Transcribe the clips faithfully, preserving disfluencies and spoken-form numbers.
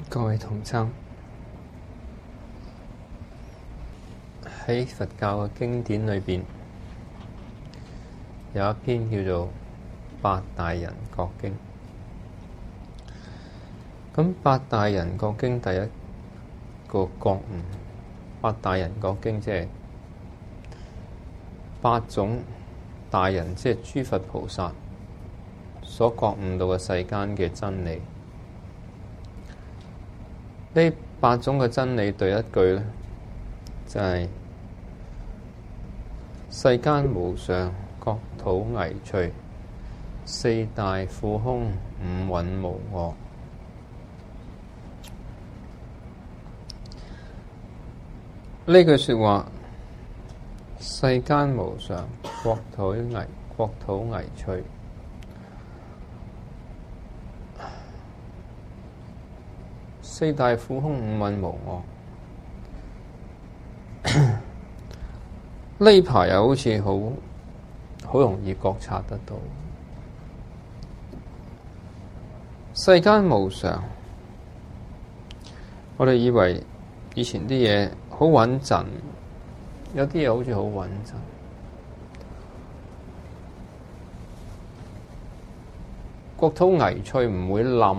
各位同參，喺佛教嘅經典裏邊，有一篇叫做《八大人覺經》。咁八大人覺經第一個覺悟，八大人覺經即係八種大人，即係諸佛菩薩所覺悟到嘅世間嘅真理。呢八種嘅真理，對一句咧，就係、是、世間無常，國土危脆，四大苦空，五蘊無我。呢句說話，世間無常，國土危，國土危脆。四大苦空，五蘊無我。呢排又好似好好容易覺察得到。世間無常，我哋以為以前啲嘢好穩陣，有啲嘢好似好穩陣。國土危脆，唔會冧。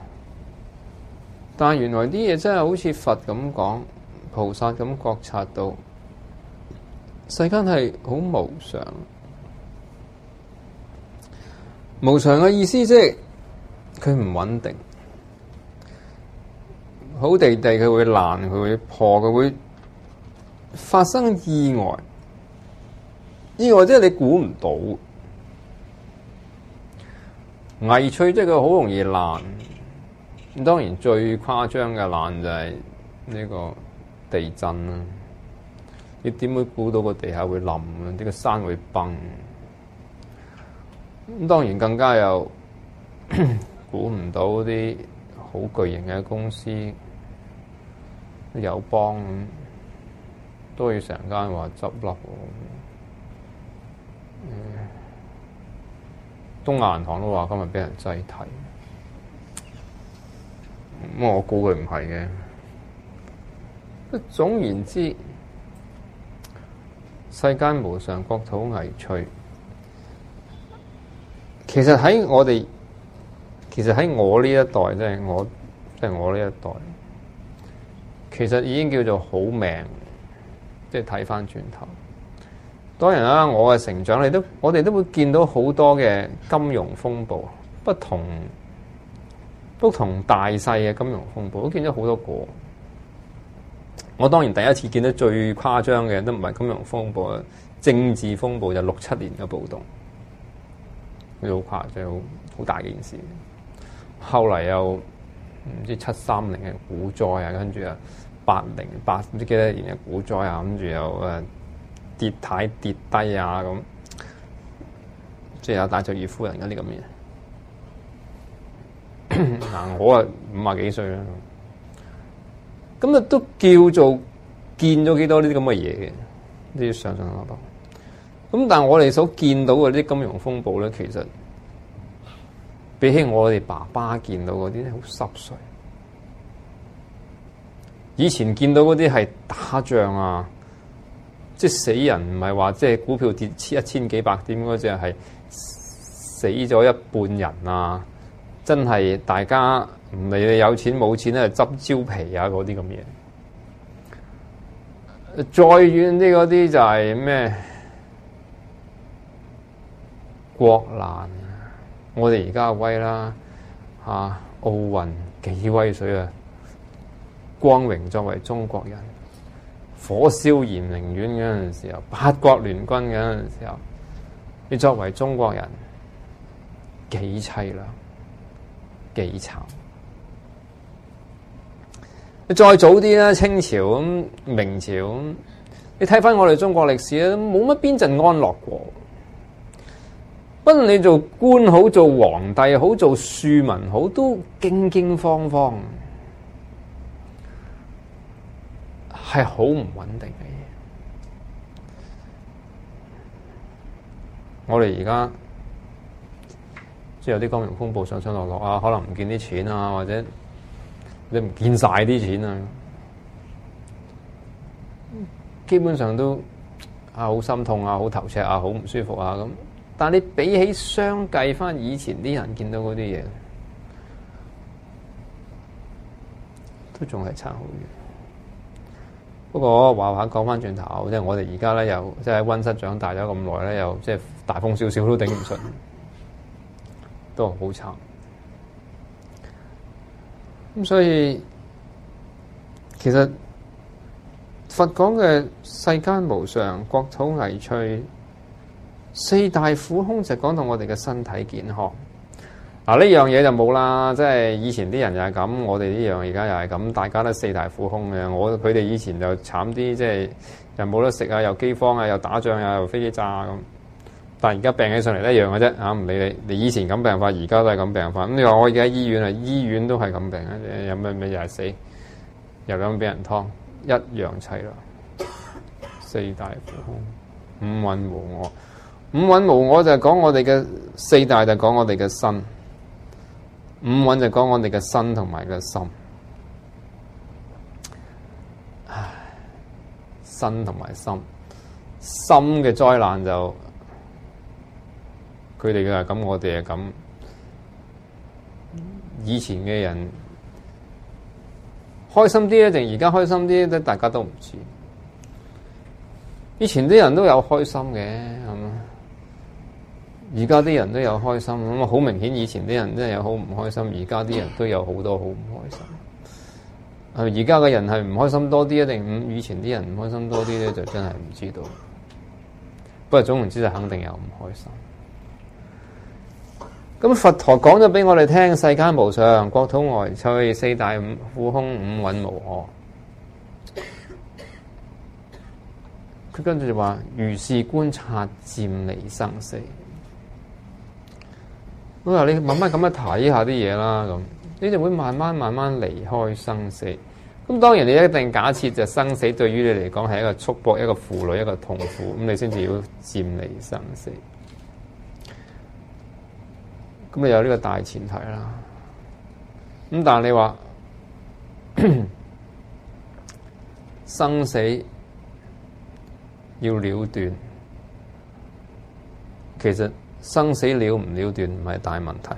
但原來啲嘢真係好似佛咁講，菩薩咁覺察到，世間係好無常。無常嘅意思即係佢唔穩定，好地地佢會爛，佢會破，佢會發生意外。意外即係你估唔到，危脆即係佢好容易爛。咁當然最誇張嘅爛就係呢個地震啦！你點會估到個地下會冧啊？呢個山會崩。咁當然更加有估唔到啲好巨型嘅公司，友邦咁都要成間話執笠喎。東亞銀行都話今日俾人擠提。咁我估佢唔係嘅。總言之，世間無常，國土危脆。其實喺我哋，其實喺我呢一代，即係我，即係我呢一代，其實已經叫做好命。即係睇翻轉頭，當然啦，我嘅成長，你都我哋都會見到好多嘅金融風暴，不同。不同大細嘅金融風暴，都見咗好多個。我當然第一次見到最誇張嘅都唔係金融風暴啊，政治風暴就六七年嘅暴動，好誇張，即係好好大件事。後嚟又唔知七三零嘅股災啊，跟住啊八零八唔知幾多年嘅股災啊，跟住又誒跌太跌低啊咁，即係有戴卓爾夫人嗰啲咁嘅。嗱，我啊五啊幾歲啦，咁啊都叫做見咗幾多呢啲咁嘅嘢嘅，呢啲上上落落。咁但係我哋所見到嘅啲金融風暴咧，其實比起我哋爸爸見到嗰啲好濕碎。以前見到嗰啲係打仗啊，即係死人，唔係話即係股票跌一千幾百點嗰隻，係死咗一半人啊！真係大家唔理你有錢冇錢咧，執蕉皮啊嗰啲咁嘢。再遠啲嗰啲就係咩國難。我哋而家威啦嚇，奧運幾威水啊！光榮作為中國人，火燒圓明園嗰陣時候，八國聯軍嗰陣時候，你作為中國人幾凄涼。幾慘！你再早啲啦，清朝咁、明朝咁，你睇翻我哋中國歷史咧，冇乜邊陣安樂過。不論你做官好，做皇帝好，做庶民好，都驚驚慌慌，係好唔穩定嘅嘢。我哋而家。即係有啲金融風暴上上落落啊，可能唔見啲錢啊，或者你唔見晒啲錢啊，基本上都啊好心痛啊，好頭赤啊，好唔舒服啊咁。但係你比起相計翻以前啲人見到嗰啲嘢，都仲係差好遠。不過話話講翻轉頭，即係我哋而家咧又即係喺溫室長大咗咁耐咧，又即係大風少少都頂唔順，都好慘。咁所以其實佛講嘅世間無常、國土危脆、四大苦空，就講到我哋嘅身體健康。嗱，呢樣嘢就冇啦，即係以前啲人又係咁，我哋呢樣而家又係咁，大家都四大苦空嘅。我佢哋以前就慘啲，即係又冇得食啊，又饑荒啊，又打仗啊，又飛機炸咁。但係而家病起上嚟一樣嘅啫，嚇唔理你。你以前咁病法，而家都係咁病法。咁你話我而家喺醫院啊，醫院都係咁病啊，有咩咩又係死，又咁俾人劏，一樣齊啦。四大苦空，五蘊無我。五蘊無我就係講我哋嘅四大，就講我哋嘅身。五蘊就講我哋嘅身同埋個心。唉，身同埋心，心嘅災難就佢哋嘅係咁，我哋係咁。以前嘅人開心啲咧，定而家開心啲咧？大家都唔知。以前啲人都有開心嘅，係嘛？而家啲人都有開心，咁啊好明顯，以前啲人真係有好唔開心，而家啲人都有好多好唔開心。係而家嘅人係唔開心多啲，定以前啲人唔開心多啲咧？就真係唔知道。不過總言之，就肯定有唔開心。咁佛陀講咗俾我哋聽，世間無常，國土危脆，四大苦空，五蘊無我。佢跟住就話，如是觀察，漸離生死。我話你慢慢咁樣睇下啲嘢啦，咁你就會慢慢慢慢離開生死。咁當然你一定假設就生死對於你嚟講係一個束縛、一個負累、一個痛苦，咁你先至要漸離生死。咁你有呢個大前提啦。咁但係你話生死要了斷，其實生死了唔了斷唔係大問題，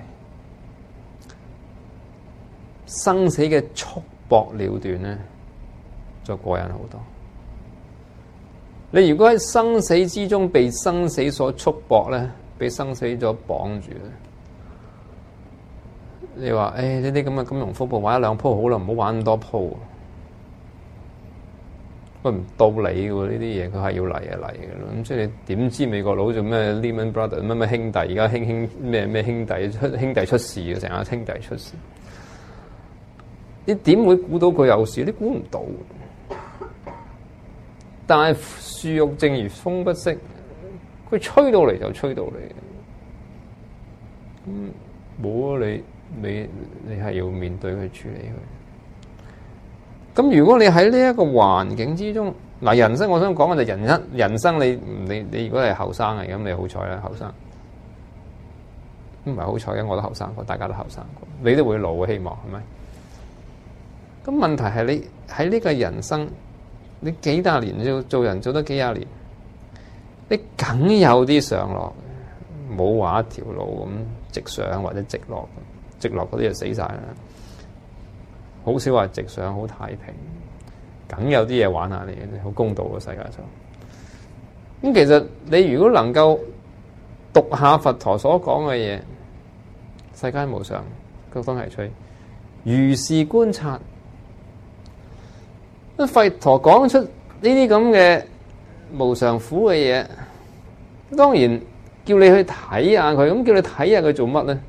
生死嘅束縛了斷咧就過癮好多。你如果喺生死之中被生死所束縛咧，被生死咗綁住咧，你話誒呢啲咁嘅金融風暴玩一兩鋪好啦，唔好玩咁多鋪。佢唔到你嘅喎，呢啲嘢佢係要嚟啊嚟嘅咯。咁即係你點知美國佬做咩 Lehman Brothers 乜乜兄弟，而家興興咩咩兄弟出兄弟出事嘅，成日兄弟出事。你點會估到佢有事？你估唔到。但係樹欲靜而風不息，佢吹到嚟就吹到嚟。咁冇啊！你你你係要面對去處理佢。咁如果你喺呢一個環境之中，嗱，人生我想講嘅就人生，人生你你你如果係後生嘅，咁你好彩啦，後生唔係好彩嘅，我都後生過，大家都後生過，你都會老嘅，希望係咪？咁問題係你喺呢個人生，你幾廿年做做人做得幾廿年，你梗有啲上落，冇話一條路咁直上或者直落，直落嗰啲就死晒啦。好少話直上好太平，梗有啲嘢玩下你嘅，好公道嘅世界上。咁其實你如果能夠讀下佛陀所講嘅嘢，世間無常，國土危脆，如是觀察。佛陀講出呢啲咁嘅無常苦嘅嘢，當然叫你去睇下佢，咁叫你睇下佢做乜咧？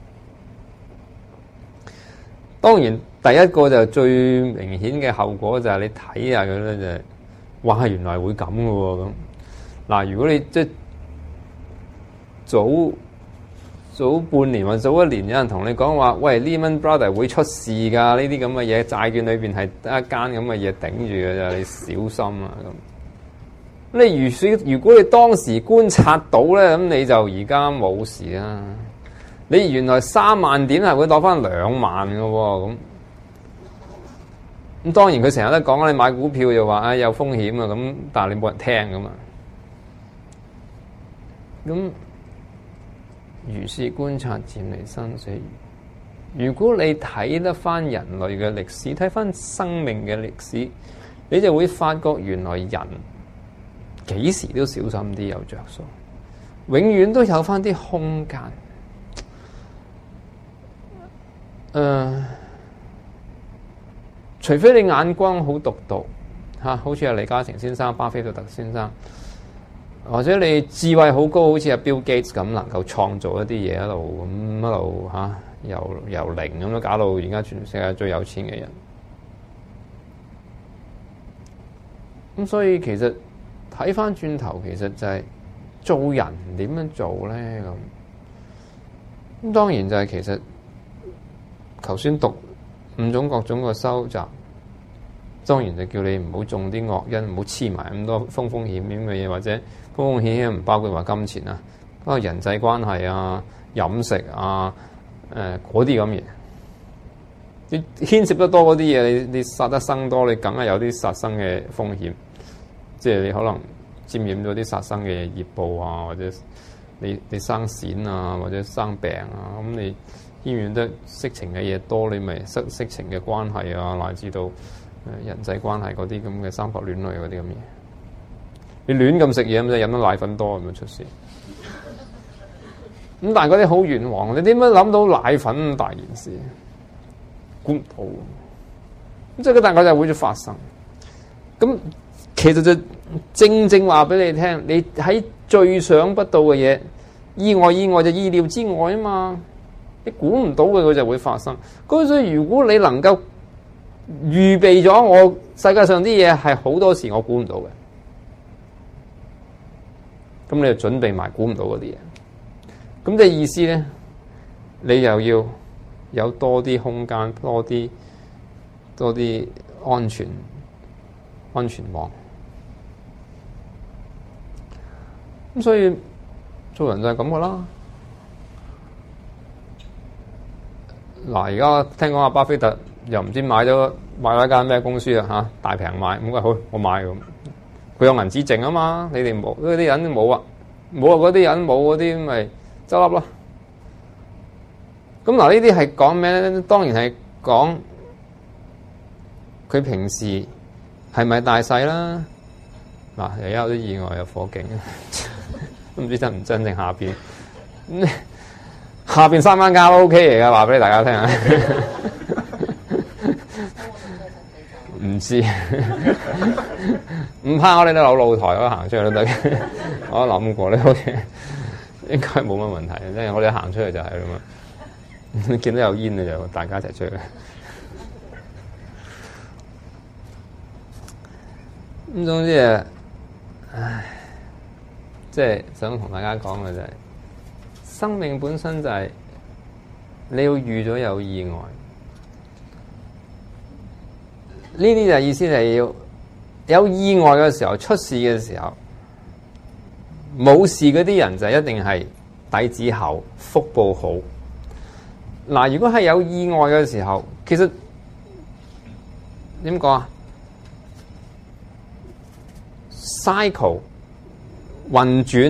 當然。第一個就最明顯嘅後果就係你睇下佢咧，就係哇原來會咁嘅喎咁。嗱，如果你即係早早半年或早一年有人同你講話，喂 Lehman Brothers 會出事㗎，呢啲咁嘅嘢債券裏邊係得一間咁嘅嘢頂住嘅啫，你小心啊咁。你如是如果你當時觀察到咧，咁你就而家冇事啦。你原來三萬點係會攞翻兩萬嘅喎咁。 咁當然佢成日都講你買股票就話啊有風險啊咁，但係你冇人聽噶嘛。咁如是觀察漸離生死。如果你睇得翻人類嘅歷史，睇翻生命嘅歷史，你就會發覺原來人幾時都小心啲有着數，永遠都有翻啲空間。誒、呃。除非你眼光好獨到嚇，好似阿李嘉誠先生、巴菲特先生，或者你智慧好高，好似阿 Bill Gates 咁，能夠創造一啲嘢一路咁一路嚇，由由零咁樣搞到而家全世界最有錢嘅人。咁所以其實睇翻轉頭，其實就係做人點樣做咧咁。咁當然就係其實頭先讀五種各種嘅修習，當然就叫你唔好種啲惡因，唔好黐埋咁多風風險險嘅嘢，或者風風險險唔包括話金錢啊，包括人際關係啊、飲食啊、誒嗰啲咁嘢。你牽涉得多嗰啲嘢，你你殺得生多，你梗係有啲殺生嘅風險。即係你可能沾染咗啲殺生嘅業報啊，或者你你生癬啊，或者生病啊，咁你牽染得色情嘅嘢多，你咪色色情嘅關係啊，乃至到誒人際關係嗰啲咁嘅三角戀類嗰啲咁嘢。你亂咁食嘢咁就飲得奶粉多咁就出事。咁但係嗰啲好冤枉，你點樣諗到奶粉咁大件事？估唔到。咁即係個大概就會發生。咁其實就正正話俾你聽，你喺最想不到嘅嘢，意外意外就意料之外啊嘛！你估唔到嘅佢就會發生。咁所以如果你能夠預備咗，我世界上啲嘢係好多時我估唔到嘅，咁你就準備埋估唔到嗰啲嘢。咁嘅意思咧，你又要有多啲空間，多啲多啲安全安全網。咁所以做人就係咁噶啦。嗱，而家聽講阿巴菲特又唔知買咗買咗一間咩公司啊嚇，大平買，咁啊好，我買咁。佢有銀紙剩啊嘛，你哋冇，嗰啲人都冇啊，冇啊嗰啲人冇嗰啲咪執笠咯。咁嗱，呢啲係講咩咧？當然係講佢平時係咪大細啦。嗱，又有啲意外，有火警，都唔知真唔真正下邊。下邊三間家都 OK 嚟噶，話俾大家聽啊！唔知，唔怕，我哋都有露台可以行出去都得。我諗過咧，好似應該冇乜問題，即係我哋行出去就係咁啊！見到有煙啊，就大家一齊出去。咁總之啊，唉，即係想同大家講嘅就係。生命本身就係你要預咗有意外，呢啲就意思就係要有意外嘅時候，出事嘅時候，冇事嗰啲人就一定係底子厚、福報好。嗱，如果係有意外嘅時候，其實點講啊 ？cycle 運轉。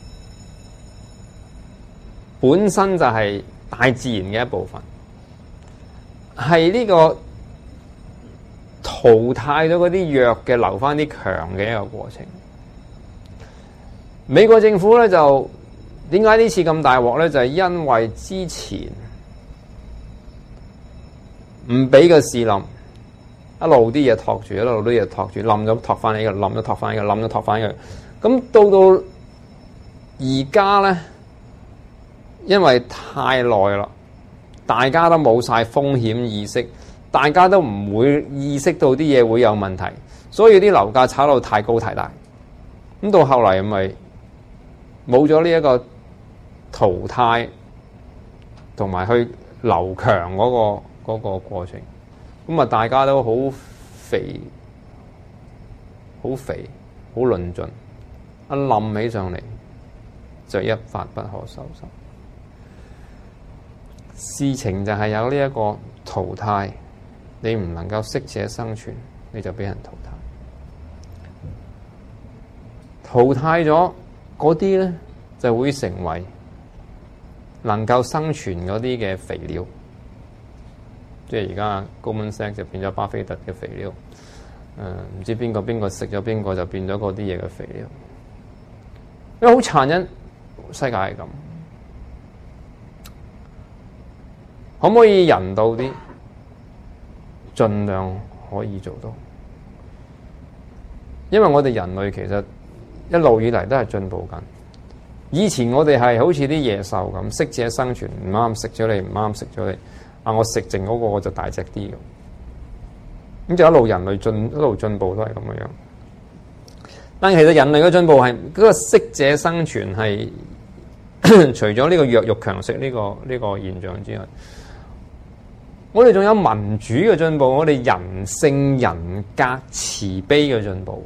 本身就係大自然嘅一部分，係呢個淘汰咗嗰啲弱嘅，留翻啲強嘅一個過程。美國政府咧就點解呢次咁大鑊咧？就係因為之前唔俾個市冧，一路啲嘢托住，一路啲嘢托住，冧咗托翻起嘅，冧咗托翻起嘅，冧咗托翻起嘅。咁到到而家咧。因為太耐啦，大家都冇晒風險意識，大家都唔會意識到啲嘢會有問題，所以啲樓價炒到太高太大。咁到後嚟咪冇咗呢一個淘汰同埋去留強嗰個嗰個過程，咁啊大家都好肥，好肥，好論盡，一冧起上嚟就一發不可收拾。事情就係有呢一個淘汰你唔能夠適者生存，你就俾人淘汰。淘汰咗嗰啲咧，就會成為能夠生存嗰啲嘅肥料。即係而家高文 Sachs 就變咗巴菲特嘅肥料。誒、呃，唔知邊個邊個食咗邊個就變咗嗰啲嘢嘅肥料。因為好殘忍，世界係咁。可唔可以人道啲？盡量可以做到。因為我哋人類其實一路以嚟都係進步緊。以前我哋係好似啲野獸咁，適者生存，唔啱食咗你，唔啱食咗你。啊，我食剩嗰個我就大隻啲。咁就一路人類進一路進步都係咁樣。但其實人類嘅進步係嗰個適者生存係除咗呢個弱肉強食呢個呢個現象之外，我哋仲有民主嘅進步，我哋人性人格慈悲嘅進步。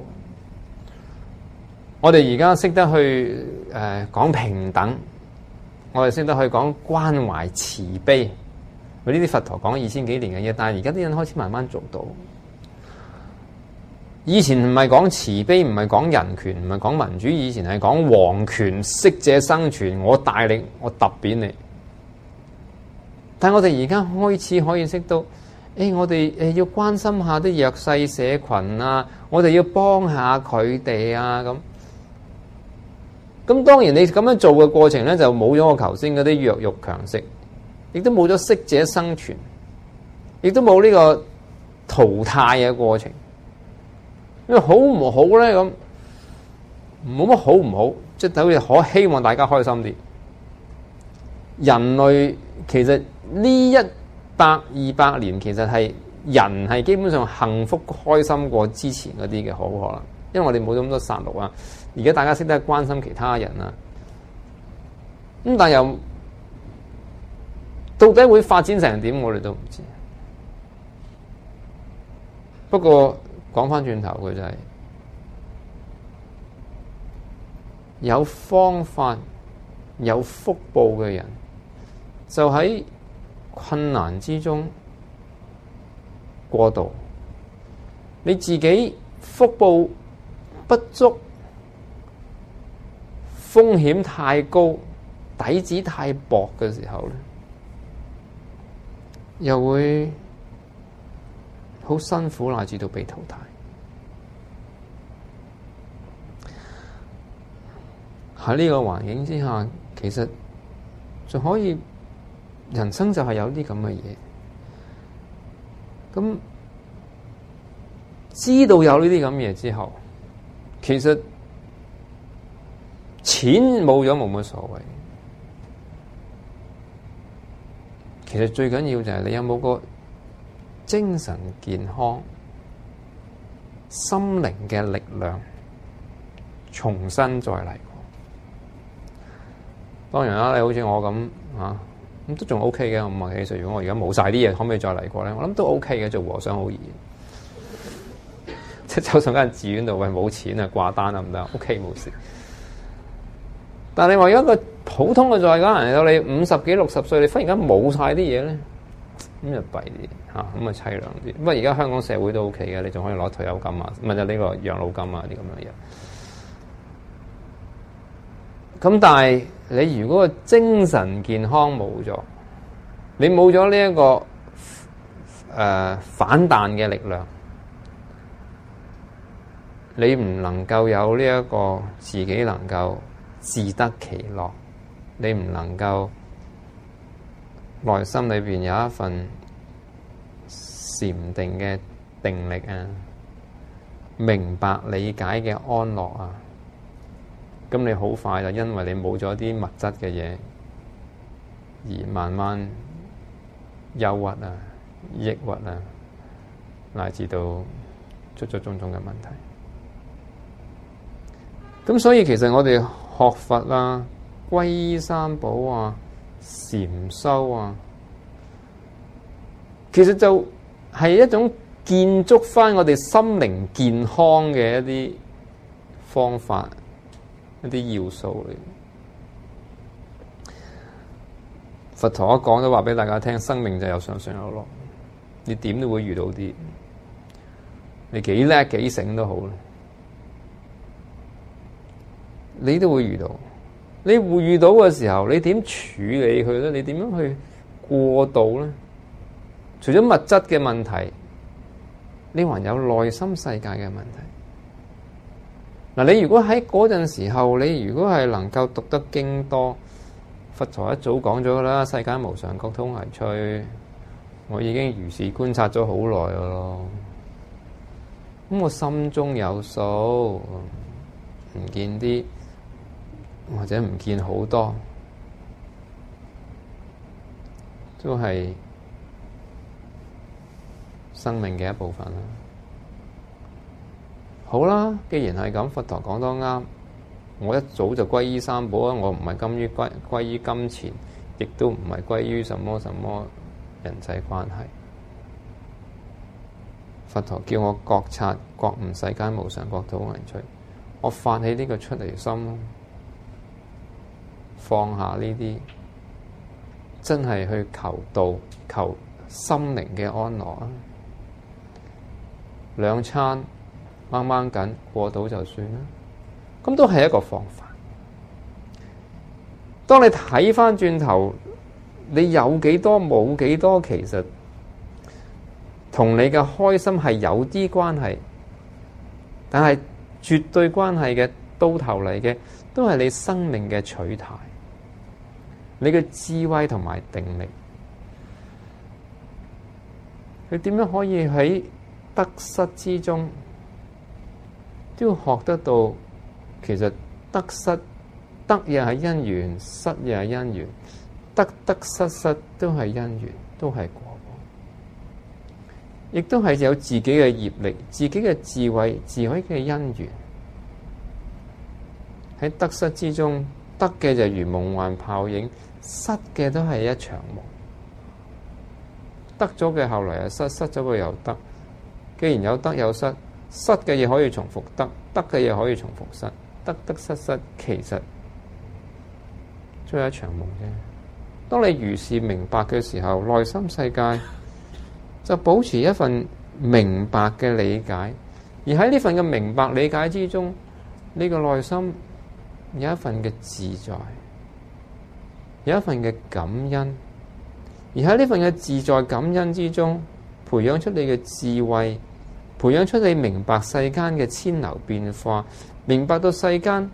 我哋而家識得去誒講平等，我哋識得去講關懷慈悲。呢啲佛陀講二千幾年嘅嘢，但係而家啲人開始慢慢做到。以前唔係講慈悲，唔係講人權，唔係講民主，以前係講皇權，適者生存，我大力，我揼扁你。但係我哋而家開始可以識到，誒、欸，我哋誒要關心下啲弱勢社群啊，我哋要幫下佢哋啊，咁。咁當然你咁樣做嘅過程咧，就冇咗我頭先嗰啲弱肉強食，亦都冇咗適者生存，亦都冇呢個淘汰嘅過程。因為好唔好咧？咁冇乜好唔好，即係等於可希望大家開心啲。人類其實呢一百二百年，其實係人係基本上幸福開心過之前嗰啲嘅，好可能，因為我哋冇咁多殺戮啊。而家大家識得關心其他人啊，咁但又到底會發展成點，我哋都唔知。不過講翻轉頭，佢就係有方法、有福報嘅人，就喺困難之中過渡。你自己福報不足，風險太高，底子太薄嘅時候咧，又會好辛苦，乃至到被淘汰。喺呢個環境之下，其實仲可以，人生就係有啲咁嘅嘢。咁知道有呢啲咁嘢之後，其實錢冇咗冇乜所謂。其實最緊要就係你有冇個精神健康、心靈嘅力量，重新再嚟過。當然啦，你好似我咁啊，咁都仲 OK 嘅。五十幾歲，如果我而家冇晒啲嘢，可唔可以再嚟過咧？我諗都 OK 嘅，做和尚好易。即係走上間寺院度，喂，冇錢啊，掛單啊，唔得 OK 冇事。但係你話一個普通嘅在家人嚟到你五十幾六十歲，你忽然間冇晒啲嘢咧，咁就弊啲嚇，咁啊凄涼啲。不過而家香港社會都 OK 嘅，你仲可以攞退休金啊，唔係就呢個養老金啊啲咁樣嘢。咁但係你如果個精神健康冇咗，你冇咗呢一個誒、呃、反彈嘅力量，你唔能夠有呢一個自己能夠自得其樂，你唔能夠內心裏邊有一份禪定嘅定力啊，明白理解嘅安樂啊，咁你好快就因為你冇咗啲物質嘅嘢，而慢慢憂鬱啊、抑鬱啊，乃至到出咗種種嘅問題。咁所以其實我哋學佛啊、皈依三寶啊、禪修啊，其實就係一種建築翻我哋心靈健康嘅一啲方法、一啲要素嚟。佛陀一講都話俾大家聽，生命就有上上有落。 你點都會遇到啲，你幾叻幾醒都好，你都會遇到。你會遇到嘅時候，你點處理佢咧？你點樣去過渡咧？除咗物質嘅問題，你還有內心世界嘅問題。嗱，你如果喺嗰陣時候，你如果係能夠讀得經多，佛陀一早講咗啦，世間無常，各通為趣。我已經如是觀察咗好耐噶咯。咁我心中有數，唔見啲或者唔見好多，都係生命嘅一部分啦。好啦，既然係咁，佛陀講得啱，我一早就歸依三寶啊！我唔係甘於歸歸於金錢，亦都唔係歸於什麼什麼人際關係。佛陀叫我覺察覺悟世間無常，各通為趣，我發起呢個出離心，放下呢啲，真係去求道，求心靈嘅安樂啊！兩餐掹掹緊過到就算啦，咁都係一個方法。當你睇翻轉頭，你有幾多冇幾多，其實同你嘅開心係有啲關係，但係絕對關係嘅到頭嚟嘅都係你生命嘅取態，你嘅智慧同埋定力。佢點樣可以喺得失之中都要學得到？其實得失得又係因緣，失又係因緣，得得失失都係因緣，都係果報，亦都係有自己嘅業力、自己嘅智慧、智慧嘅因緣。喺得失之中，得嘅就如夢幻泡影，失嘅都係一場夢。得咗嘅後嚟又失，失咗嘅又得。既然有得有失，失嘅嘢可以重複得，得嘅嘢可以重複失，得得失失，其實都係一場夢啫。當你如是明白嘅時候，內心世界就保持一份明白嘅理解，而喺呢份嘅明白理解之中，呢個內心有一份嘅自在，有一份嘅感恩，而喺呢份嘅自在感恩之中，培養出你嘅智慧，培養出你明白世間嘅千流變化，明白到世間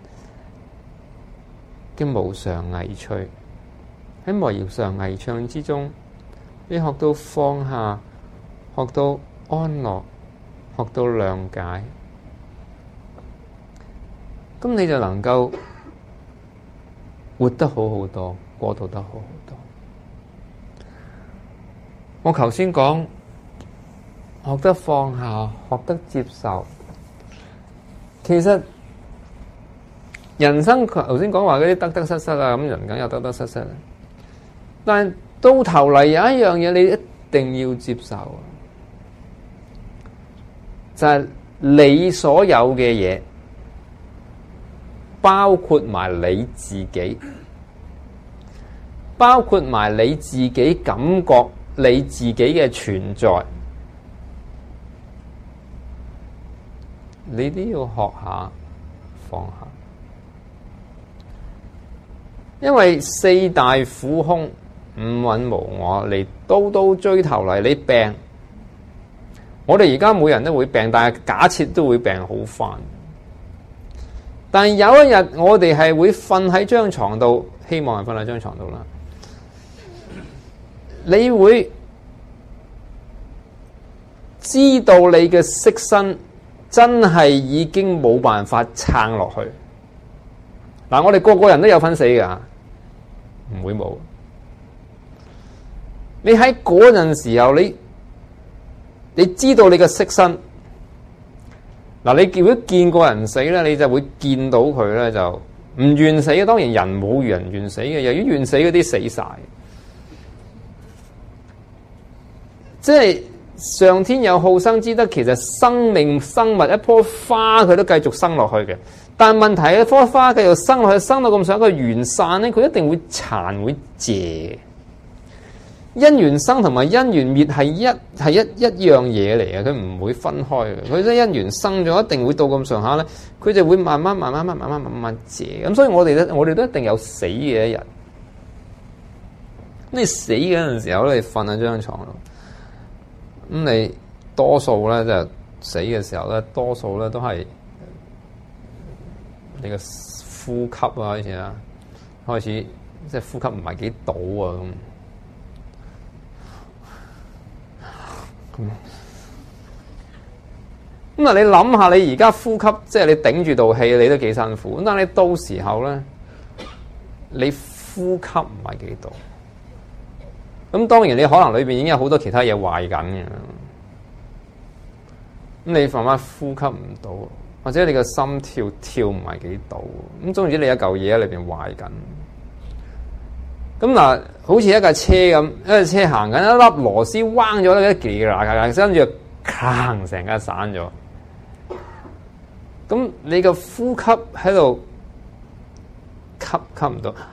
嘅無常危趣。喺無常危趣之中，你學到放下，學到安樂，學到諒解，咁你就能夠活得好好多，過渡得好好多。我頭先講學得放下，學得接受，其實人生頭先講話嗰啲得得失失啊，咁人梗有得得失失，但係到頭嚟有一樣嘢你一定要接受，就係你所有嘅嘢，包括埋你自己，包括埋你自己感覺你自己嘅存在，你都要學下放下。因為四大苦空，五蘊無我，你刀刀追頭嚟，你病，我哋而家每人都會病，但係假設都會病好返。但係有一日我哋係會瞓喺張床度，希望係瞓喺張床度啦。你會知道你嘅色身真係已經冇辦法撐落去。嗱，我哋個個人都有份死㗎，唔會冇。你喺嗰陣時候，你你知道你嘅色身。嗱，你如果見過人死咧，你就會見到佢咧，就唔願死嘅。當然人冇人願死嘅，由於願死嗰啲死晒。即係上天有好生之德，其實生命生物一棵花佢都繼續生落去嘅。但係問題係，一棵花繼續生落去，生，落去生到咁上一個完散咧，佢一定會殘會謝。 因緣生同埋因緣滅係一係一一樣嘢嚟嘅，佢唔會分開嘅。佢即係因緣生咗，一定會到咁上下咧，佢就會慢慢慢慢慢慢慢慢慢謝。咁所以我哋咧，我哋都一定有死嘅一日。你死嗰陣時候咧，你瞓喺張床度，咁你多數咧就死嘅時候咧，多數咧都係你個呼吸啊，開始啊，開始即係呼吸唔係幾到啊咁。咁咁啊！你諗下，你而家呼吸，即係你頂住道氣，你都幾辛苦。咁但係你到時候咧，你呼吸唔係幾到。咁當然你可能裏邊已經有好多其他嘢壞緊嘅。咁你慢慢呼吸唔到，或者你個心跳跳唔係幾到。咁總之你有嚿嘢喺裏邊壞緊。咁嗱，好似一架車咁，一架車行緊，一粒螺絲彎咗咧，一幾啦啦，跟住嘭成架散咗。咁你個呼吸喺度吸吸唔到，咁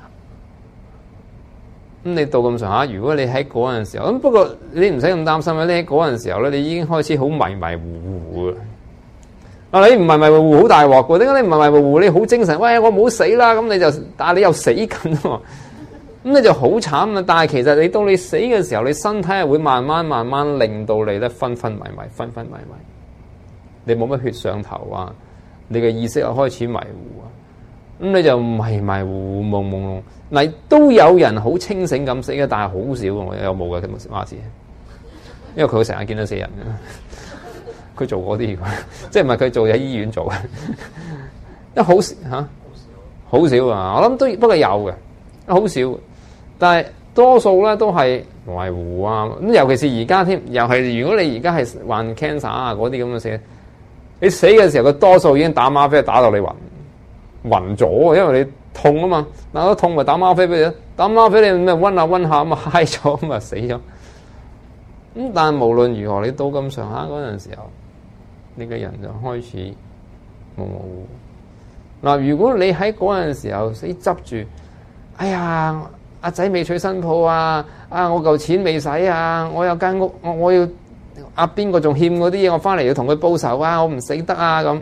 你到咁上下，如果你喺嗰陣時候，咁不過你唔使咁擔心啦。你喺嗰陣時候咧，你已經開始好迷迷糊糊啦。嗱，你唔迷迷糊糊好大鑊嘅，點解你唔迷迷糊糊？你好精神，喂，我冇死啦，咁你就，但係你又死緊喎。咁你就好慘啦！但係其實你到你死嘅時候，你身體係會慢慢慢慢令到你咧昏昏迷迷、昏昏迷迷。你冇乜血上頭啊，你嘅意識又開始迷糊啊，咁你就迷迷糊糊、朦朦朧。嗱，都有人好清醒咁死嘅，但係好少我有冇嘅咁話事，因為佢成日見到死人嘅，佢做嗰啲，即係唔係佢做喺醫院做嘅，因為好吓，好少啊！我諗都不過有嘅，好少。但係多數咧都係迷糊啊，咁尤其是而家添，又係如果你而家係患 cancer 啊嗰啲咁嘅事，你死嘅時候佢多數已經打嗎啡打到你暈暈咗，因為你痛啊嘛，嗱都痛咪打嗎啡俾你，打嗎啡你咪溫下溫下咁啊嗨咗咁啊死咗。咁但係無論如何，你到咁上下嗰陣時候，你嘅人就開始模模糊糊。嗱，如果你喺嗰陣時候死執住，哎呀〜阿仔未娶新抱啊！啊，我嚿錢未使啊！我有間屋，我我要阿邊個仲欠嗰啲嘢，我翻嚟要同佢報仇啊！我唔死得啊！咁，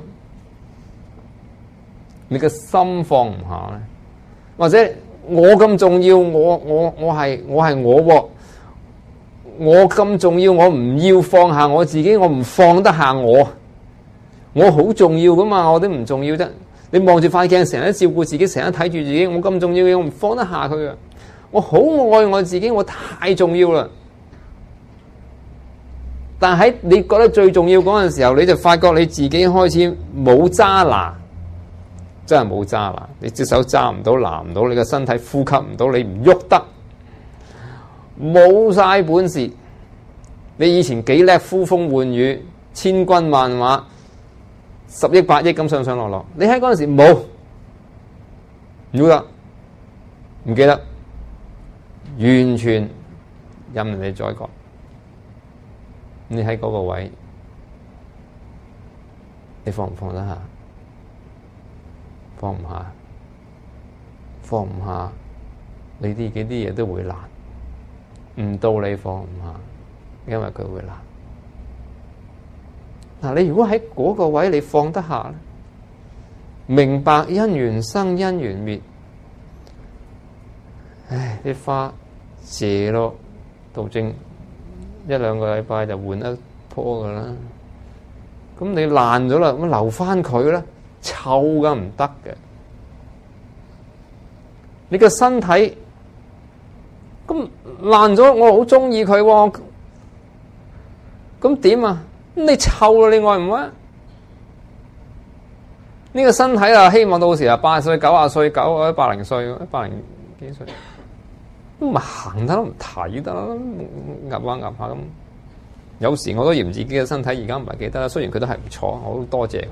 你個心放唔下咧，或者我咁重要，我我我係我係我喎，我咁重要，我唔要放下我自己，我唔放得下我，我好重要噶嘛，我都唔重要啫。你望住塊鏡，成日照顧自己，成日睇住自己，我咁重要嘅，我唔放得下佢啊！我好愛我自己，我太重要啦。但喺你覺得最重要嗰陣時候，你就發覺你自己開始冇揸拿，真係冇揸拿。你隻手揸唔到，拿唔到，你個身體呼吸唔到，你唔喐得，冇晒本事。你以前幾叻，呼風喚雨，千軍萬馬，十億八億咁上上落落，你喺嗰陣時冇，唔喐得，唔記得。完全任人哋宰割，你喺嗰個位，你放唔放得下？放唔下，放唔下，你啲幾啲嘢都會難，唔到你放唔下，因為佢會難。嗱，你如果喺嗰個位你放得下咧，明白因緣生因緣滅，唉，啲花謝咯，道正一兩個禮拜就換一棵噶啦。咁你爛咗啦，咁留翻佢咧，臭噶唔得嘅。你個身體咁爛咗，我好中意佢喎。咁點啊？你臭啦，你愛唔愛？呢個身體啊，希望到時啊，八十歲、九啊歲、九或者百零歲、一百零幾歲。都唔行得，唔睇得啦，壓下壓下咁。有時我都嫌自己嘅身體而家唔係幾得啦，雖然佢都係唔錯，我好多謝佢。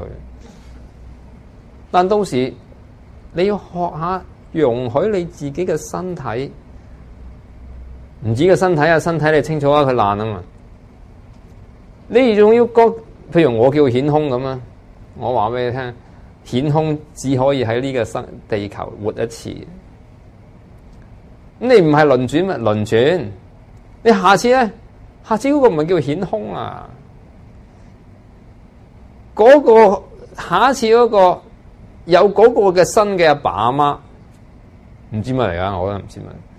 但到時你要學下容許你自己嘅身體，唔止個身體啊，身體你清楚啊，佢爛啊嘛。你仲要覺，譬如我叫顯空咁啊，我話俾你聽，顯空只可以喺呢個生地球活一次。咁你唔係輪轉咩？輪轉， 你下次咧，下次嗰個唔係叫顯空啊，嗰、那個下一次嗰個有嗰個嘅新嘅阿爸阿媽，唔知乜嚟噶，我都唔知乜。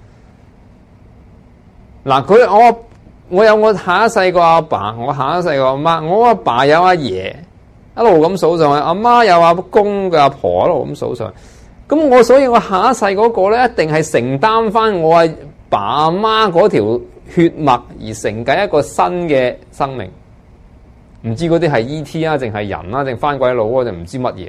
嗱，佢我我有我下一世個阿爸，我下一世個阿媽，我阿爸有阿爺，一路咁數上去，阿媽有阿公嘅阿婆一路咁數上去，咁我所以我下一世嗰個咧，一定係承擔翻我阿爸阿媽嗰條血脈而承繼一個新嘅生命。唔知嗰啲係 E T 啊，定係人啊，定翻鬼佬啊，定唔知乜嘢。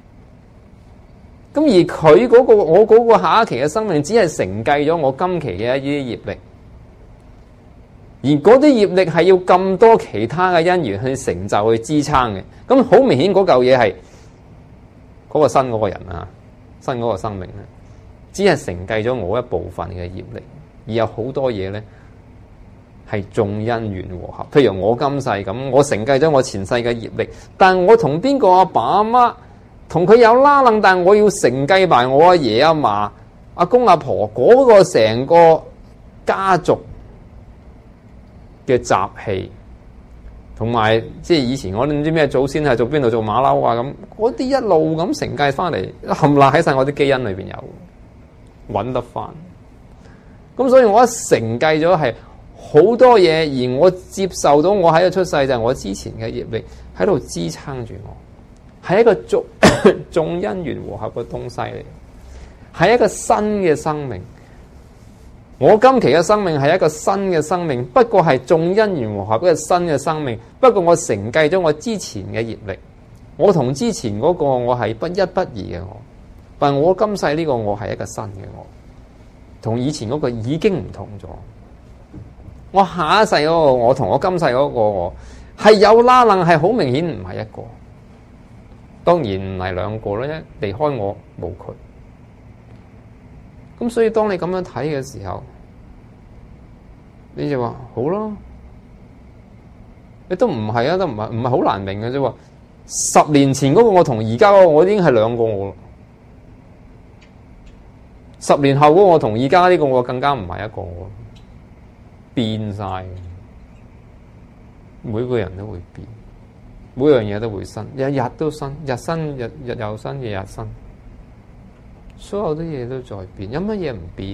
咁而佢嗰個我嗰個下一期嘅生命，只係承繼咗我今期嘅一啲業力。而嗰啲業力係要咁多其他嘅因緣去成就去支撐嘅，咁好明顯嗰嚿嘢係嗰個新嗰個人啊，新嗰個生命咧，只係承繼咗我一部分嘅業力，而有好多嘢咧係眾因緣和合。譬如我今世咁，我承繼咗我前世嘅業力，但係我同邊個阿爸阿媽同佢有拉楞，但係我要承繼埋我阿爺阿嫲、阿公阿婆嗰個成個家族嘅習氣，同埋即係以前我都唔知咩祖先係做邊度做馬騮啊咁，嗰啲一路咁承繼翻嚟，冚唪唥喺晒我啲基因裏邊有，揾得翻。咁所以我一承繼咗係好多嘢，而我接受到我喺度出世就係我之前嘅業力喺度支撐住我，係一個眾眾因緣和合嘅東西嚟，係一個新嘅生命。我今期嘅生命係一個新嘅生命，不過係眾因緣和合嘅新嘅生命。不過我承繼咗我之前嘅業力，我同之前嗰個我係不一不二嘅我，但我今世呢個我係一個新嘅我，同以前嗰個已經唔同咗。我下一世嗰個我同我今世嗰個我係有拉楞，係好明顯唔係一個，當然唔係兩個啦，一離開我冇佢。咁所以當你咁樣睇嘅時候，你就話好咯，你都唔係啊，都唔係唔係好難明嘅啫喎。十年前嗰個我同而家嗰個我已經係兩個我咯，十年後嗰個我同而家呢個我更加唔係一個我，變晒，每個人都會變，每樣嘢都會新，日日都新，日新日日又新，日日新。所有啲嘢都在變，有乜嘢唔變？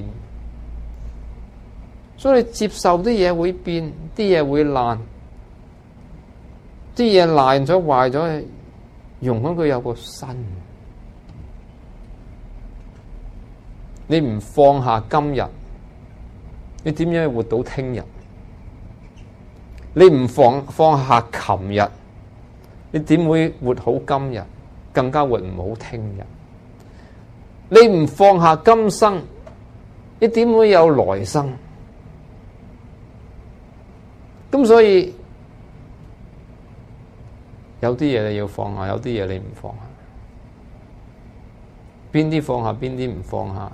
所以你接受啲嘢會變，啲嘢會爛，啲嘢爛咗壞咗，容許佢有個新。你唔放下今日，你點樣活到聽日？你唔放放下琴日，你點會活好今日？更加活唔好聽日。你唔放下今生，你點會有來生？咁所以有啲嘢你要放下，有啲嘢你唔放下。邊啲放下，邊啲唔放下，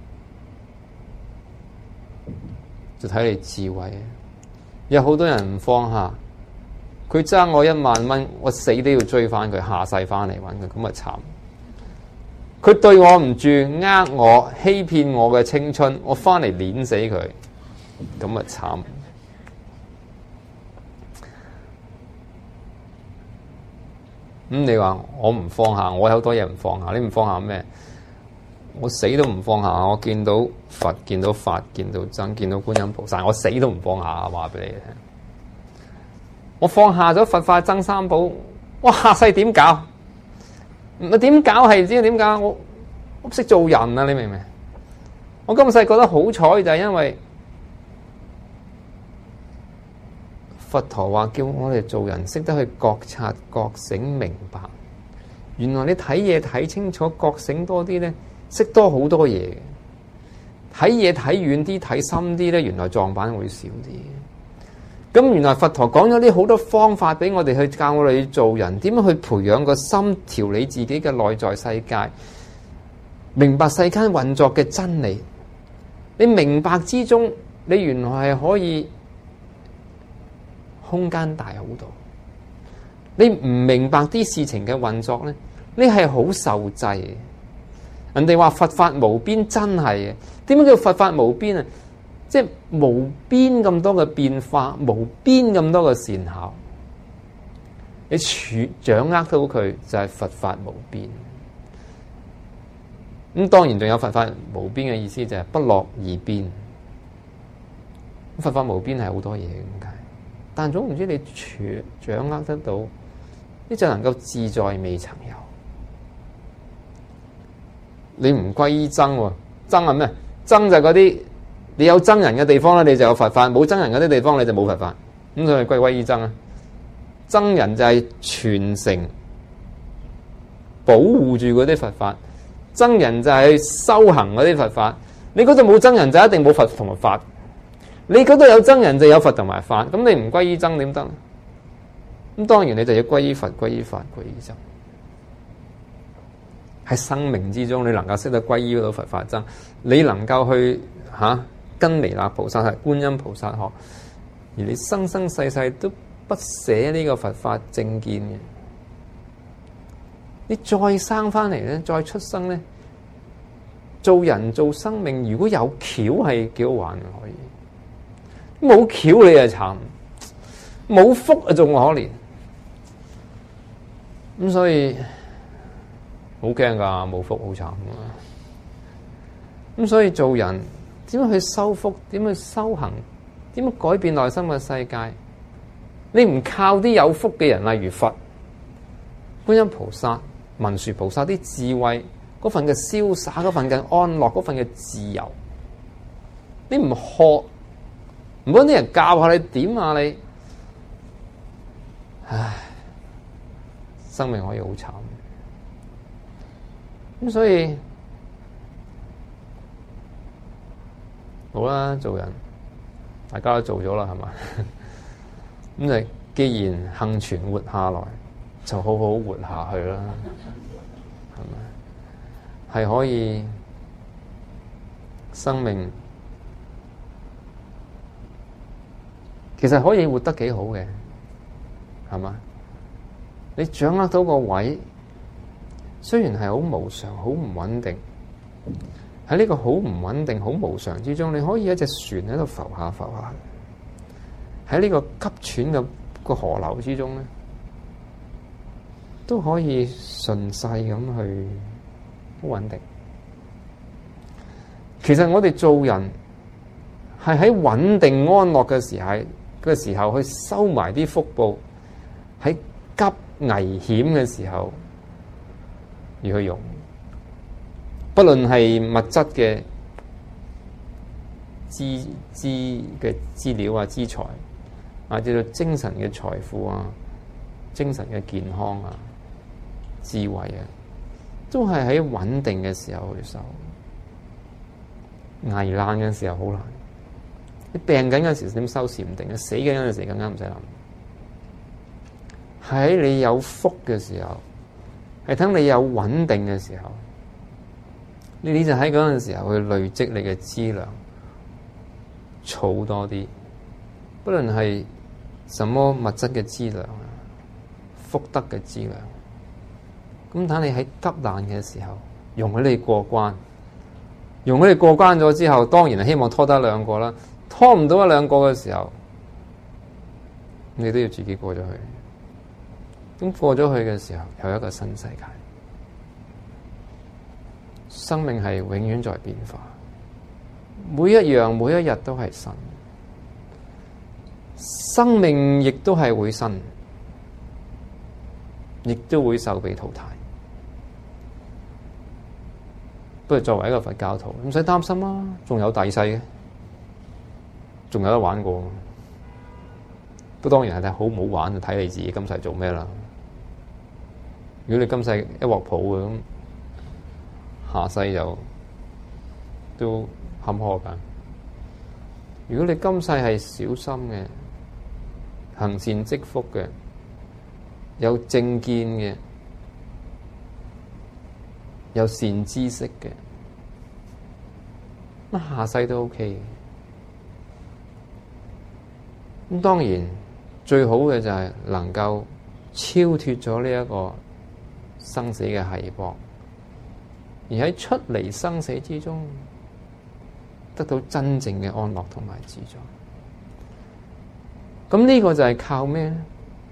就睇你智慧。有好多人唔放下，佢爭我一萬蚊，我死都要追翻佢，下世翻嚟揾佢，咁咪慘。佢對我唔住，呃我，欺騙我嘅青春，我翻嚟碾死佢，咁咪慘。咁你話我唔放下，我有好多嘢唔放下，你唔放下咩？我死都唔放下。我見到佛，見到法，見到僧，見到觀音菩薩，我死都唔放下。話俾你聽，我放下咗佛法僧三寶，我下世點搞？唔係點搞，係唔知點搞，我我唔識做人啊！你明唔明？我今世覺得好彩就係因為佛陀話叫我哋做人識得去覺察、覺醒、明白。原來你睇嘢睇清楚、覺醒多啲咧，識多好多嘢。睇嘢睇遠啲、睇深啲咧，原來撞板會少啲。咁原來佛陀講咗啲好多方法俾我哋去教我哋做人，點樣去培養個心，調理自己嘅內在世界，明白世間運作嘅真理。你明白之中，你原來係可以空間大好多。你唔明白啲事情嘅運作咧，你係好受制嘅。人哋話佛法無邊，真係嘅。點解叫佛法無邊啊？ 即係無邊咁多嘅變化，無邊咁多嘅善巧，你處掌握到佢就係佛法無邊。咁當然仲有佛法無邊嘅意思，就係不落二邊。佛法無邊係好多嘢咁解，但總唔知你處掌握得到，你就能夠自在未曾有。你唔歸依僧喎，僧係咩？僧就係嗰啲你有僧人嘅地方咧，你就有佛法；冇僧人嗰啲地方，你就冇佛法。咁所以歸歸依僧啊！僧人就係傳承、保護住嗰啲佛法；僧人就係修行嗰啲佛法。你嗰度冇僧人就一定冇佛同埋法。你嗰度有僧人就有佛同埋法。咁你唔歸依僧點得？咁當然你就要歸依佛、歸依法、歸依僧。喺生命之中，你能夠識得歸依到佛法僧，你能夠去吓、啊、跟彌勒菩薩係觀音菩薩學，而你生生世世都不捨呢個佛法正見嘅，你再生翻嚟咧，再出生咧，做人做生命，如果有橋係幾好玩嘅，可以冇橋你就慘，冇福啊仲可憐，咁所以。好驚噶，冇福好慘噶。咁所以做人點樣去修福？點樣去修行？點樣改變內心嘅世界？你唔靠啲有福嘅人，例如佛、觀音菩薩、文殊菩薩啲智慧，嗰份嘅瀟灑，嗰份嘅安樂，嗰份嘅自由，你唔學，唔幫啲人教下你點啊你？唉，生命可以好慘。咁所以好啦，做人大家都做咗啦，係嘛？咁就既然幸存活下來，就好好活下去啦，係咪？係可以生命其實可以活得幾好嘅，係嘛？你掌握到個位。雖然係好無常、好唔穩定，喺呢個好唔穩定、好無常之中，你可以一隻船喺度浮下浮下。喺呢個急喘嘅個河流之中咧，都可以順勢咁去好穩定。其實我哋做人係喺穩定安樂嘅時候嘅時候去收埋啲福報，喺急危險嘅時候。而去用，不論係物質嘅資資嘅資料啊、資財啊，至到精神嘅財富啊、精神嘅健康啊、智慧啊，都係喺穩定嘅時候去收。危難嘅時候好難，你病緊嗰時點收拾唔定，死緊嗰陣時更加唔使諗。喺你有福嘅時候。係等你有穩定嘅時候，你你就喺嗰陣時候去累積你嘅資糧，儲多啲，不論係什麼物質嘅資糧啊，福德嘅資糧。咁等你喺急難嘅時候，容許你過關，容許你過關咗之後，當然係希望拖得一兩個啦。拖唔到一兩個嘅時候，你都要自己過咗去。咁過咗去嘅時候，有一個新世界。生命係永遠在變化，每一樣每一日都係新，生命亦都係會新，亦都會受被淘汰。不過作為一個佛教徒，唔使擔心啦，仲有第世嘅，仲有得玩過。都當然係睇好唔好玩，就睇你自己今世做咩啦。如果你今世一鑊泡嘅，咁下世就都坎坷㗎。如果你今世係小心嘅，行善積福嘅，有正見嘅，有善知識嘅，咁下世都 OK 嘅。咁當然最好嘅就係能夠超脫咗呢一個生死嘅繫縛，而喺出離生死之中， 得到真正嘅安樂同埋自在。咁呢個就係靠咩咧？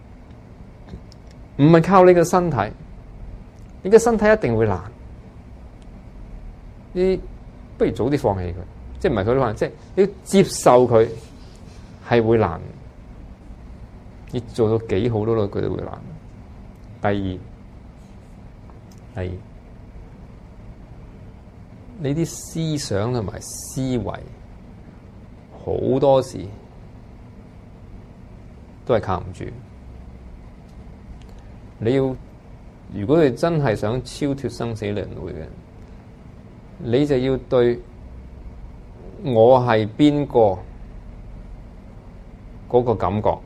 唔係靠你嘅身體，你嘅身體一定會難。你不如早啲放棄佢，即係唔係佢都話，即係你要接受佢係會難。你做到幾好都咯，佢都會難。第二，第二，你啲思想同埋思維好多時都係靠唔住。你要，如果你真係想超脫生死輪迴嘅，你就要對我係邊個嗰個感覺，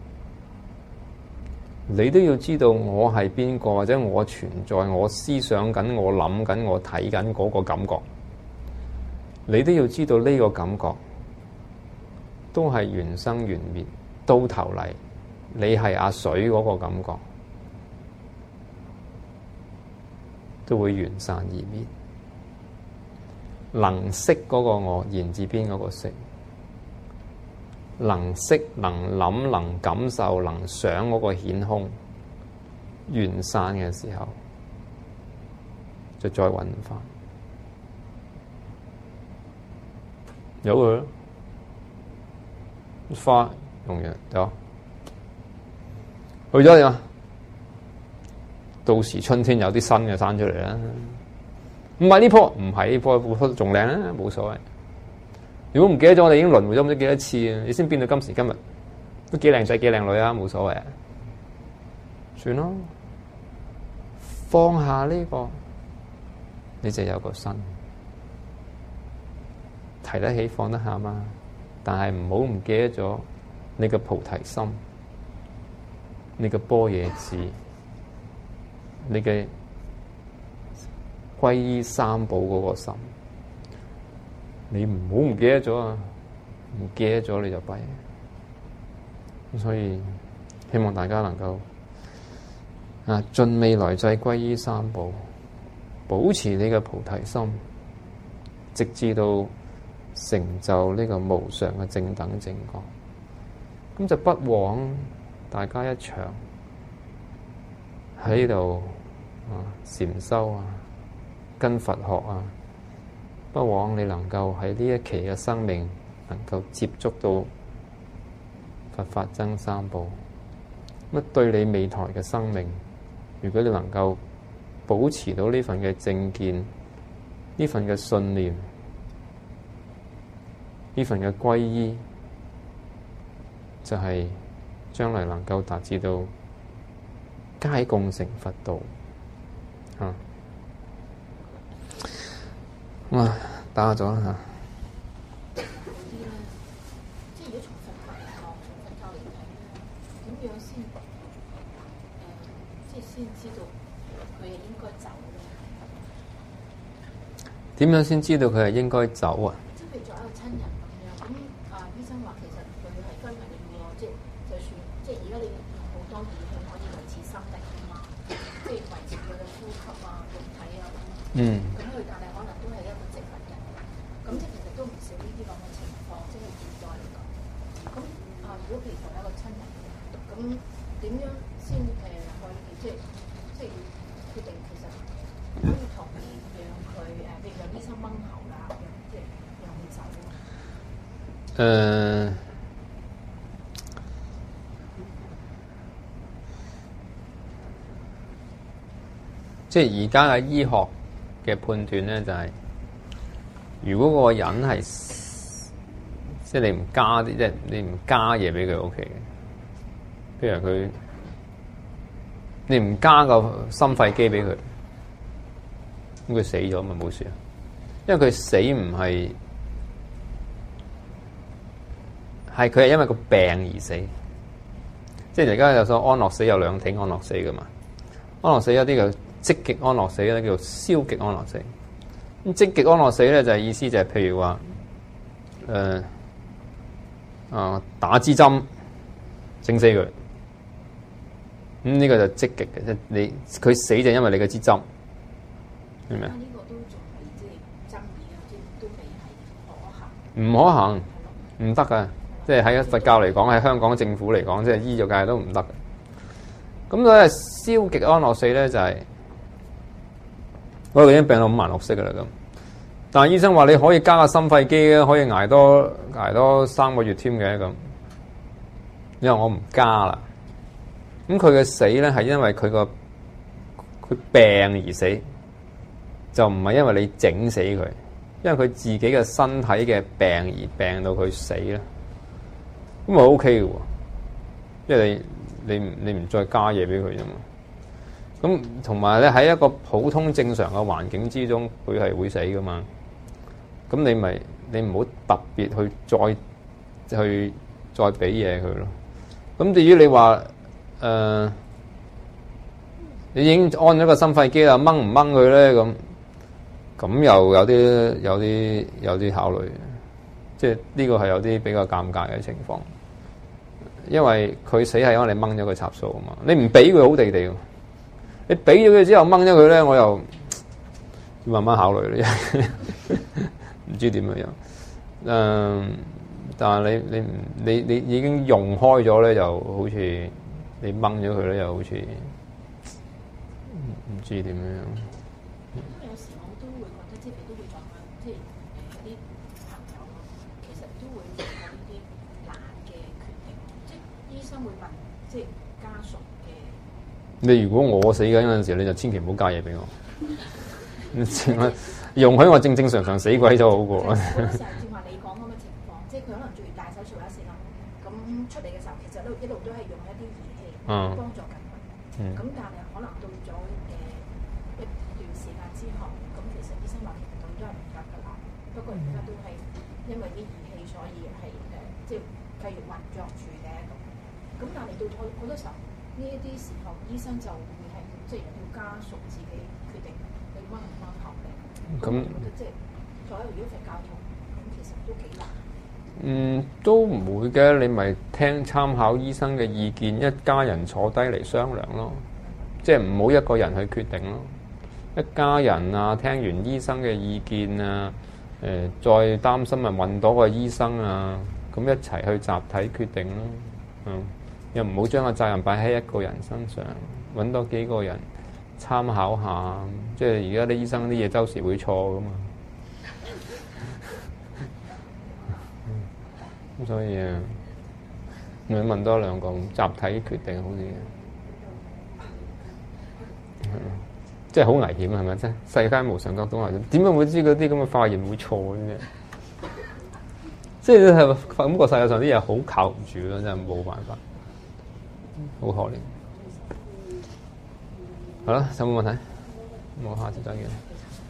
你都要知道我係邊個，或者我存在，我思想緊，我諗緊，我睇緊嗰個感覺，你都要知道呢個感覺都係緣生緣滅，到頭嚟你係阿水嗰個感覺都會緣散而滅。能識嗰個我，言字邊嗰個識，能識、能諗、能感受、能想嗰個顯空緣散嘅時候，就再揾翻，有佢咯，花用完有，去咗點啊？到時春天有啲新嘅生出嚟啦。唔係呢棵，唔係呢棵，呢棵仲靚啊，冇所謂。如果唔記得咗，我哋已經輪迴咗唔知幾多次啊！你先變到今時今日，都幾靚仔幾靚女啊，冇所謂啊。算咯，放下呢個，你就有個新，提得起放得下嘛。但係唔好唔記得咗你嘅菩提心，你嘅般若智，你嘅皈依三寶嗰個心，你唔好唔記得咗啊！唔記得咗你就弊。咁所以希望大家能夠啊，盡未來際皈依三寶，保持你嘅菩提心，直至到成就呢個無上嘅正等正覺。咁就不枉大家一場喺度啊禪修啊，跟佛學啊，不枉你能夠喺呢一期嘅生命能夠接觸到佛法僧三寶，乜對你未來嘅生命，如果你能夠保持到呢份嘅正見，呢份嘅信念，呢份嘅皈依，就係將來能夠達至到皆共成佛道啊！啊，打咗啦嚇。 即係如果從佛法嚟講，從佛教嚟睇咧，點樣先誒，即係先知道佢係應該走咧？ 點樣先知道佢係應該走啊？ 即係譬如作為一個親人咁樣，咁啊醫生話其實佢係昏迷嘅喎，即係就算即係而家你用好多儀器可以維持心力啊嘛，即係維持佢嘅呼吸啊、肉體啊咁。 嗯。 咁佢但係可能都係一個植物人，咁即係其實都唔少呢啲咁嘅情況，即係現在嚟講。咁啊，如果譬如作為一個親人，咁點樣先誒可以即係即係決定其實可以同意讓佢誒，譬如讓醫生掹喉啦，即係讓佢走。 誒，即係而家嘅醫學嘅判斷咧，就係、是、如果個人係即係你唔加啲，即係你唔加嘢俾佢 O K 嘅。譬如佢，你唔加個心肺機俾佢，咁佢死咗咪冇事啊？因為佢死唔係係佢係因為個病而死。即係而家有所安樂死有兩挺安樂死噶嘛？安樂死有啲叫積極安樂死咧，叫做消極安樂死。咁積極安樂死咧就係、是、意思就係譬如話，誒、呃、啊打支針整死佢，咁、嗯、呢、這個就積極嘅，即係你佢死就因為你嘅支針，明唔明啊？ 呢個都仲係即係爭議啊，即係都未係可行。 唔可行，唔得㗎。即係喺佛教嚟講，喺香港政府嚟講，即係醫藥界都唔得嘅。咁所以消極安樂死咧就係、是、我已經病到五顏六色㗎啦咁。但係醫生話你可以加個心肺機咧，可以捱多捱多三個月添嘅咁。因為我唔加啦。咁佢嘅死咧係因為佢個佢病而死，就唔係因為你整死佢，因為佢自己嘅身體嘅病而病到佢死咧。咁咪 O K 嘅喎，因為你你你唔再加嘢俾佢啫嘛。咁同埋咧喺一個普通正常嘅環境之中，佢係會死噶嘛。咁你咪你唔好特別去再去再俾嘢佢咯。咁至於你話誒、呃，你已經安咗個心肺機啦，掹唔掹佢咧？咁咁又有啲有啲有啲考慮。即係呢個係有啲比較尷尬嘅情況，因為佢死係因為你掹咗個插數啊嘛，你唔俾佢好地地，你俾咗佢之後掹咗佢咧，我又要慢慢考慮啦，唔知點樣樣。嗯，但係你你你你已經用開咗咧，就好似你掹咗佢咧，又好似唔知點樣樣。你如果我死緊嗰陣時，你就千祈唔好加嘢俾我，容許我正正常常死鬼咗好過。 嗰時候正話你講咁嘅情況，即係佢可能做完大手術一時啦，咁出嚟嘅時候其實都一路都係用一啲儀器幫助緊佢。咁、嗯、但係可能到咗誒一段時間之後，咁其實醫生話其實佢都係唔得㗎啦。不過而家都係因為啲儀器，所以係誒即係繼續運作住嘅咁。咁但係到好好多時候。呢一啲時候，醫生就會係即係要家屬自己決定你掹唔掹喉嘅。咁即係作為如果佛教徒，咁其實都幾難。 嗯，都唔會嘅，你咪聽參考醫生嘅意見，一家人坐低嚟商量咯。即係唔好一個人去決定咯。一家人啊，聽完醫生嘅意見啊，誒、呃，再擔心咪揾到個醫生啊，咁一齊去集體決定咯。嗯。又唔好將個責任擺喺一個人身上，揾多幾個人參考下。即係而家啲醫生啲嘢周時會錯噶嘛，咁所以啊，你問多兩個集體決定好啲嘅，即係好危險係咪啫？世間無常各種危險，點解會知嗰啲咁嘅化驗會錯嘅啫？即係係感覺世界上啲嘢好靠唔住咯，真係冇辦法。好可憐，好啦，有冇問題？我下次再見。